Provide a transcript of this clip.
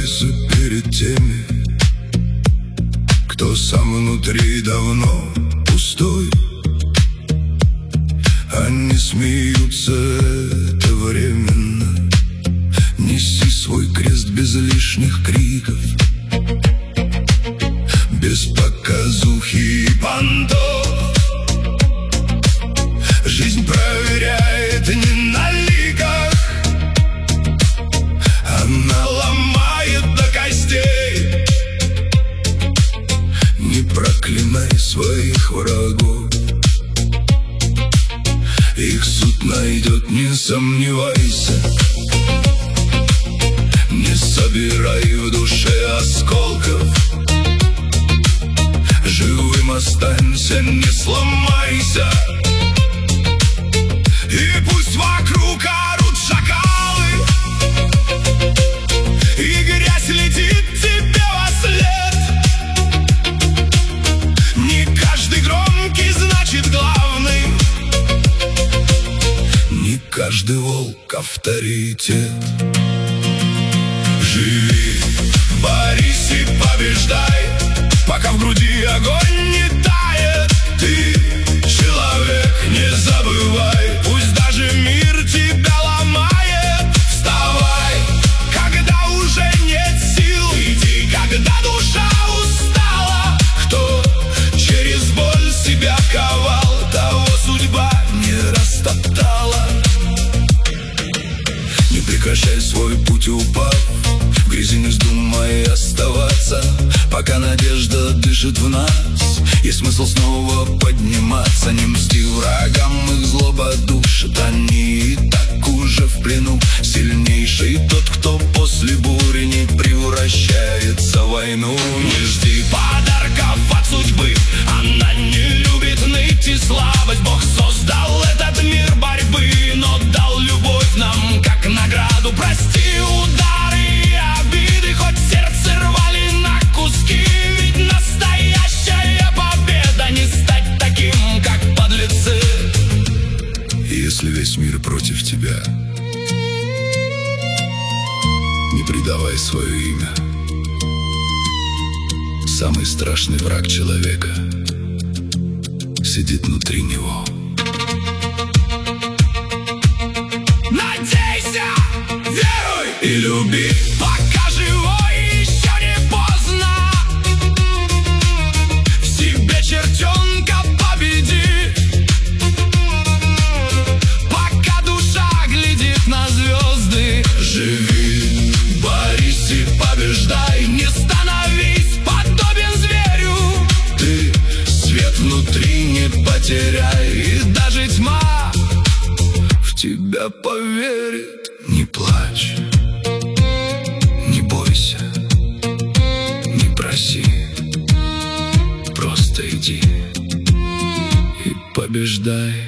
закройся перед теми, кто сам внутри давно пустой. Они смеются, это временно. Неси свой крест без лишних криков, без показухи и понтов. Жизнь проверяет не на ликах, она ломает до костей. Не проклинай своих врагов, их суд найдет, не сомневайся. Не собирай в душе осколков, живым останься, не сломайся. И пусть вокруг орут шакалы, и грязь летит тебе вослед. Не каждый громкий значит главный, не каждый волк авторитет. Живи, борись и побеждай, пока в груди огонь не тает. Ты человек, не забывай, пусть даже мир тебя ломает. Вставай, когда уже нет сил, иди, когда душа устала. Кто через боль себя ковал, того судьба не растоптала. Не прекращай свой путь, упав в грязи, не вздумай оставаться, пока надежда дышит в нас. Есть смысл снова подниматься. Не мсти врагам, их злоба душит, они и так уже в плену. Сильнейший тот, кто после бури не превращается в войну. Не жди подарков от судьбы, она не любит ныть и слабость. Бог создал этот мир борьбы, но дал любовь нам как награду. Прости удары и обиды, хоть сердце рвали на куски. Ведь настоящая победа не стать таким, как подлецы. Если весь мир против тебя, не предавай свое имя. Самый страшный враг человека сидит внутри него. Надейся, веруй и люби, пока живой, еще не поздно. В себе чертенка победи, пока душа глядит на звезды. Живи, борись и побеждай, не становись подобен зверю. Ты свет внутри не потеряй, и даже тьма в тебя поверит. Не плачь, не бойся, не проси, просто иди и побеждай.